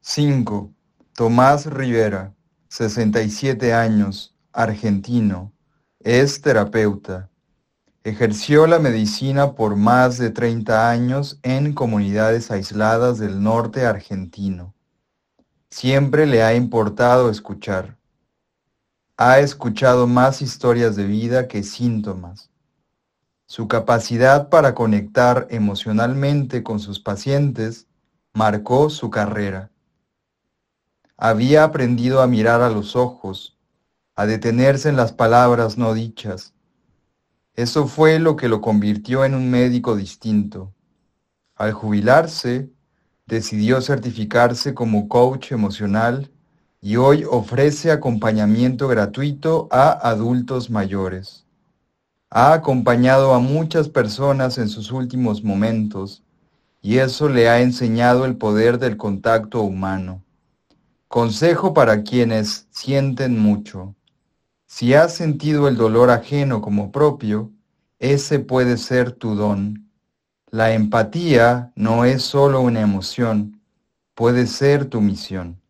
5. Tomás Rivera, 67 años, argentino, es terapeuta. Ejerció la medicina por más de 30 años en comunidades aisladas del norte argentino. Siempre le ha importado escuchar. Ha escuchado más historias de vida que síntomas. Su capacidad para conectar emocionalmente con sus pacientes marcó su carrera. Había aprendido a mirar a los ojos, a detenerse en las palabras no dichas. Eso fue lo que lo convirtió en un médico distinto. Al jubilarse, decidió certificarse como coach emocional y hoy ofrece acompañamiento gratuito a adultos mayores. Ha acompañado a muchas personas en sus últimos momentos y eso le ha enseñado el poder del contacto humano. Consejo para quienes sienten mucho. Si has sentido el dolor ajeno como propio, ese puede ser tu don. La empatía no es solo una emoción, puede ser tu misión.